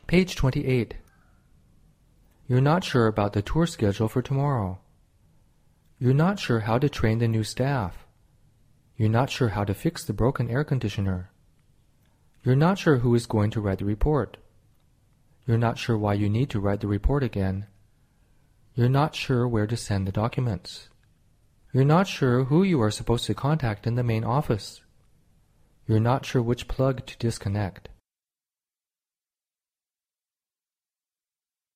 Page 28. You're not sure about the tour schedule for tomorrow. You're not sure how to train the new staff. You're not sure how to fix the broken air conditioner. You're not sure who is going to write the report. You're not sure why you need to write the report again. You're not sure where to send the documents. You're not sure who you are supposed to contact in the main office. You're not sure which plug to disconnect.